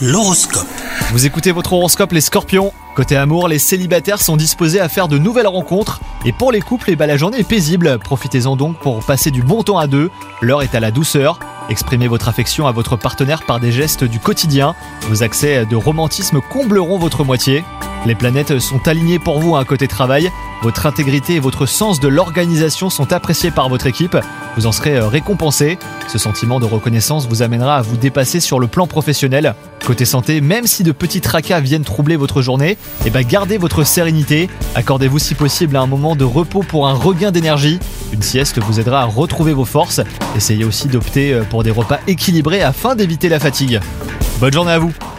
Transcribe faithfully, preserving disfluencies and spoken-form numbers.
L'horoscope. Vous écoutez votre horoscope les scorpions. Côté amour, les célibataires sont disposés à faire de nouvelles rencontres. Et pour les couples, eh ben, la journée est paisible. Profitez-en donc pour passer du bon temps à deux. L'heure est à la douceur. Exprimez votre affection à votre partenaire par des gestes du quotidien. Vos accès de romantisme combleront votre moitié. Les planètes sont alignées pour vous hein, côté travail. Votre intégrité et votre sens de l'organisation sont appréciés par votre équipe. Vous en serez récompensé. Ce sentiment de reconnaissance vous amènera à vous dépasser sur le plan professionnel. Côté santé, même si de petits tracas viennent troubler votre journée, eh ben gardez votre sérénité. Accordez-vous si possible un moment de repos pour un regain d'énergie. Une sieste vous aidera à retrouver vos forces. Essayez aussi d'opter pour des repas équilibrés afin d'éviter la fatigue. Bonne journée à vous!